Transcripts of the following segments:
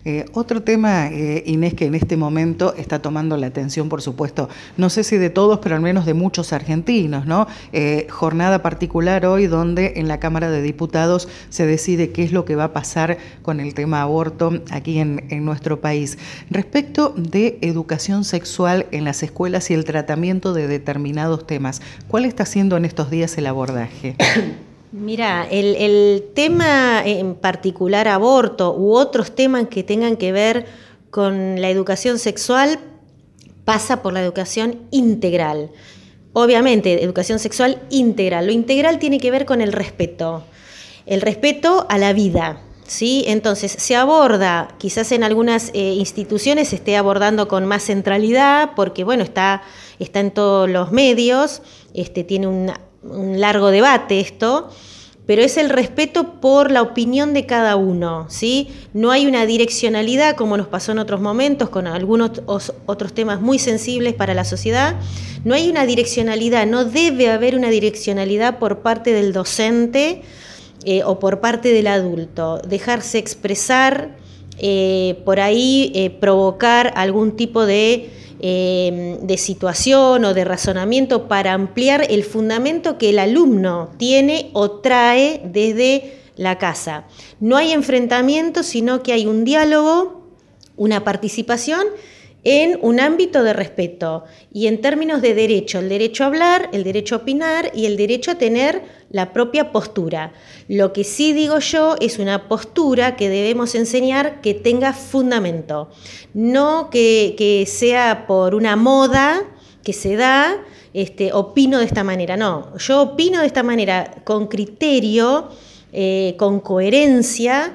Otro tema, Inés, que en este momento está tomando la atención, por supuesto, no sé si de todos, pero al menos de muchos argentinos, ¿no? Jornada particular hoy donde en la Cámara de Diputados se decide qué es lo que va a pasar con el tema aborto aquí en nuestro país. Respecto de educación sexual en las escuelas y el tratamiento de determinados temas, ¿cuál está siendo en estos días el abordaje? Mira, el tema en particular aborto u otros temas que tengan que ver con la educación sexual pasa por la educación integral. Obviamente, educación sexual integral. Lo integral tiene que ver con el respeto a la vida, ¿sí? Entonces, se aborda, quizás en algunas instituciones se esté abordando con más centralidad, porque bueno, está en todos los medios, tiene un largo debate esto, pero es el respeto por la opinión de cada uno, ¿sí? No hay una direccionalidad como nos pasó en otros momentos con algunos otros temas muy sensibles para la sociedad. No hay una direccionalidad, no debe haber una direccionalidad por parte del docente o por parte del adulto. Dejarse expresar, por ahí provocar algún tipo de situación o de razonamiento para ampliar el fundamento que el alumno tiene o trae desde la casa. No hay enfrentamiento, sino que hay un diálogo, una participación en un ámbito de respeto y en términos de derecho, el derecho a hablar, el derecho a opinar y el derecho a tener la propia postura. Lo que sí digo yo es una postura que debemos enseñar que tenga fundamento, no que sea por una moda que se da, opino de esta manera. No, yo opino de esta manera con criterio, con coherencia,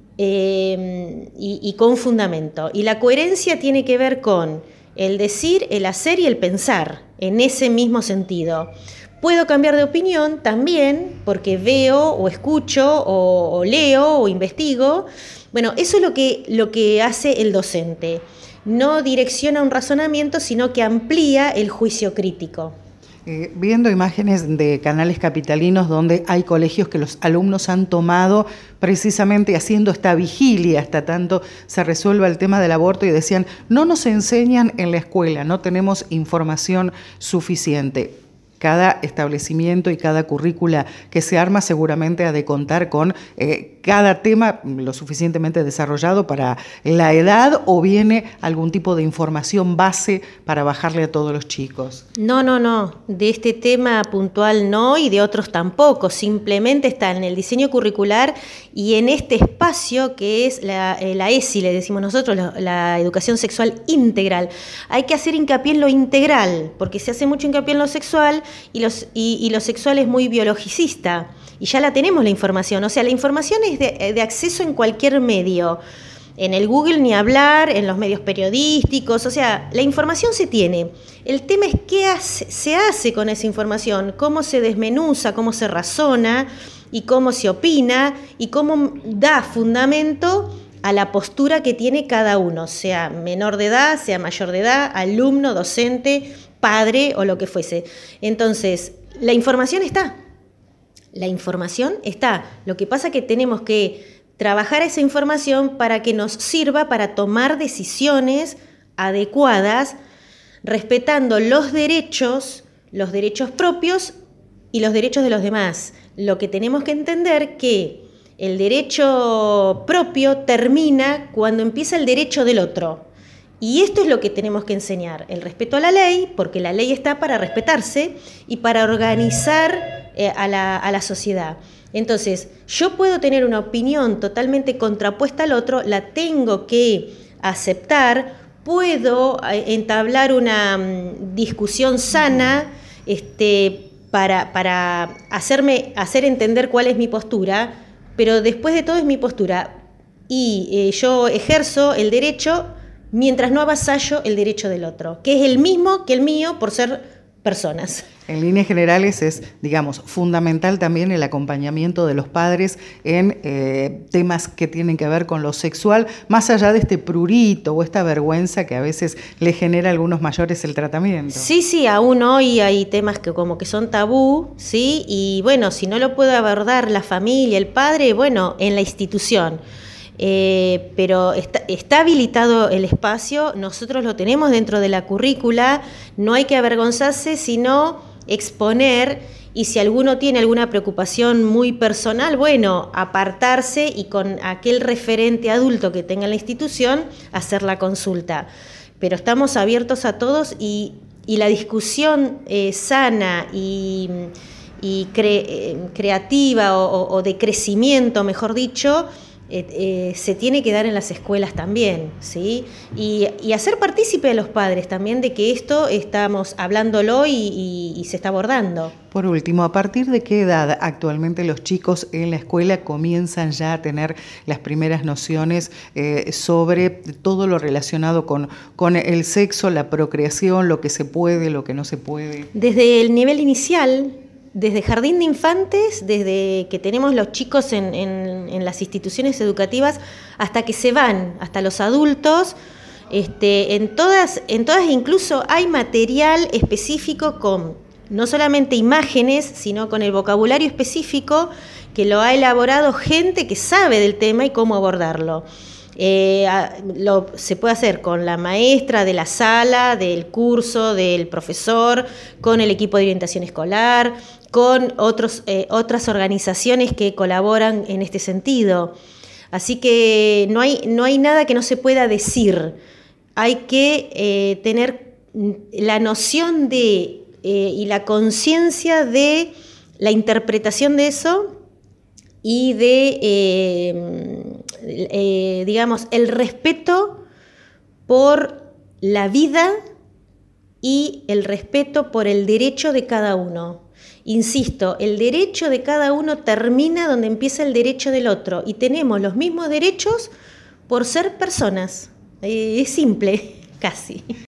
y con fundamento. Y la coherencia tiene que ver con el decir, el hacer y el pensar, en ese mismo sentido. Puedo cambiar de opinión también porque veo o escucho o leo o investigo. Bueno, eso es lo que hace el docente. No direcciona un razonamiento, sino que amplía el juicio crítico. Viendo imágenes de canales capitalinos donde hay colegios que los alumnos han tomado precisamente haciendo esta vigilia hasta tanto se resuelva el tema del aborto y decían, no nos enseñan en la escuela, no tenemos información suficiente. Cada establecimiento y cada currícula que se arma seguramente ha de contar con cada tema lo suficientemente desarrollado para la edad o viene algún tipo de información base para bajarle a todos los chicos. No, de este tema puntual no y de otros tampoco, simplemente está en el diseño curricular y en este espacio que es la ESI, le decimos nosotros, la educación sexual integral. Hay que hacer hincapié en lo integral, porque se hace mucho hincapié en lo sexual y lo sexual es muy biologicista y ya la tenemos la información, o sea, la información es de acceso en cualquier medio, en el Google ni hablar, en los medios periodísticos, o sea, la información se tiene. El tema es qué se hace con esa información, cómo se desmenuza, cómo se razona y cómo se opina y cómo da fundamento a la postura que tiene cada uno, sea menor de edad, sea mayor de edad, alumno, docente, padre o lo que fuese. Entonces, la información está. Lo que pasa es que tenemos que trabajar esa información para que nos sirva para tomar decisiones adecuadas, respetando los derechos propios y los derechos de los demás. Lo que tenemos que entender que el derecho propio termina cuando empieza el derecho del otro. Y esto es lo que tenemos que enseñar, el respeto a la ley, porque la ley está para respetarse y para organizar a la sociedad. Entonces, yo puedo tener una opinión totalmente contrapuesta al otro, la tengo que aceptar, puedo entablar una discusión sana para hacer entender cuál es mi postura, pero después de todo es mi postura y yo ejerzo el derecho mientras no avasallo el derecho del otro, que es el mismo que el mío por ser personas. En líneas generales es, digamos, fundamental también el acompañamiento de los padres en temas que tienen que ver con lo sexual, más allá de este prurito o esta vergüenza que a veces le genera a algunos mayores el tratamiento. Sí, aún hoy hay temas que como que son tabú, ¿sí? Y bueno, si no lo puede abordar la familia, el padre, bueno, en la institución. pero está habilitado el espacio, nosotros lo tenemos dentro de la currícula, no hay que avergonzarse, sino exponer, y si alguno tiene alguna preocupación muy personal, bueno, apartarse y con aquel referente adulto que tenga la institución, hacer la consulta. Pero estamos abiertos a todos y la discusión sana y creativa o de crecimiento, mejor dicho, se tiene que dar en las escuelas también, ¿sí? Y hacer partícipe a los padres también de que esto estamos hablándolo y se está abordando. Por último, ¿a partir de qué edad actualmente los chicos en la escuela comienzan ya a tener las primeras nociones sobre todo lo relacionado con el sexo, la procreación, lo que se puede, lo que no se puede? Desde el nivel inicial, desde jardín de infantes, desde que tenemos los chicos en las instituciones educativas, hasta que se van, hasta los adultos, en todas incluso hay material específico con no solamente imágenes, sino con el vocabulario específico que lo ha elaborado gente que sabe del tema y cómo abordarlo. Se puede hacer con la maestra de la sala, del curso, del profesor, con el equipo de orientación escolar, con otras organizaciones que colaboran en este sentido. Así que no hay nada que no se pueda decir. Hay que tener la noción y la conciencia de la interpretación de eso y digamos, el respeto por la vida y el respeto por el derecho de cada uno. Insisto, el derecho de cada uno termina donde empieza el derecho del otro y tenemos los mismos derechos por ser personas. Es simple, casi.